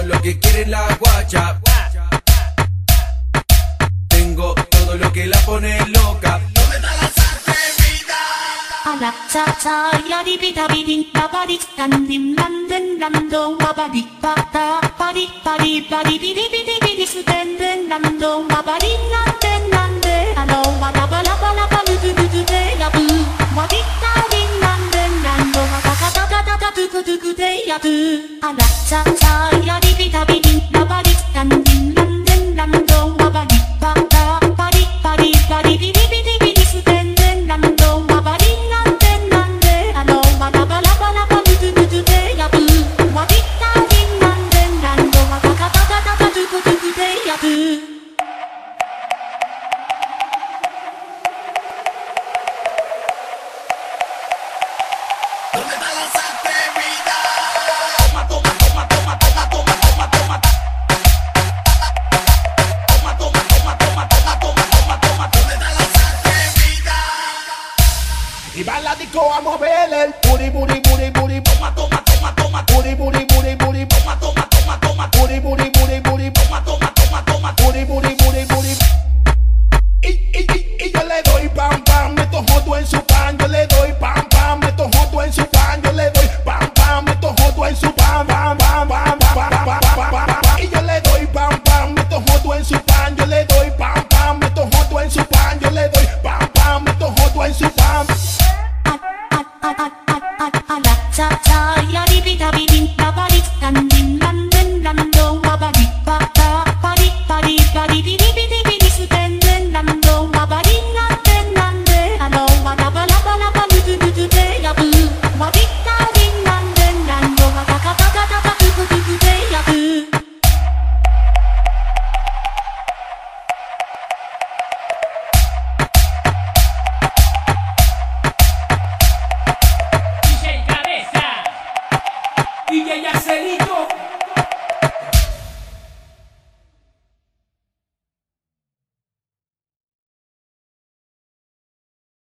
lo que quiere la guacha. Tengo todo lo que la pone loca. ¿Dónde está la atrevida? Ala cha cha ya di bi da bi din ba ba di dan dim lan den lam do ba ba di ba da ba di ba di ba di bi di bi di bi di su den den lam do ba ba di nan den nan de alo ba la ba la ba la ba lu du du du de ya bu wa di da di nan den nan do ba da da da da da du du du de ya bu. Ala cha cha ya di bi da bi din ba ba di dan dim lan den lam do ba ba di ba da ba di ba di ba di bi di bi di bi di su den den lam do ba ba di nan den nan de alo ba la ba la ba la ba lu du du du de ya bu wa di da di nan den nan do ba da da da da da du du du du de ya bu. ¿Dónde está la atrevida? Toma, toma, toma, toma, toma, toma, toma, toma. Toma, toma, toma, toma, toma, toma, toma, toma. ¿Dónde está la atrevida? Y va a la disco a mover el booty, booty, booty, booty. Toma, toma, toma, toma, Booty, booty, booty, booty. toma, toma, toma, toma, Booty, booty, booty, booty. toma, toma, toma, toma. Booty, booty, booty, booty. Y yo le doy pam, pam, meto joto en su pan. Yo le doy pam, pam, meto joto en su pan. Yo le doy pam, pam, meto joto en su pan, pam, pam, pam, pam, pam, pam, pam, pam, pam. Y yo le doy pam, pam, meto joto en su pan. Yo le doy pam, pam, meto joto en su pan. Yo le doy pam, pam, meto joto en su pan. Ala cha cha ya di bi da bi din ba ba di dan dim lan den lam do ba ba di ba da ba di ba di ba di bi di bi di bi di su den den lam do ba ba di nan den nan de alo ba la ba la ba la ba lu du du du de ya bu wa di da di nan den nan do ba da da da da da du du du du de ya bu. DJ Cabeza, DJ Yarcelito.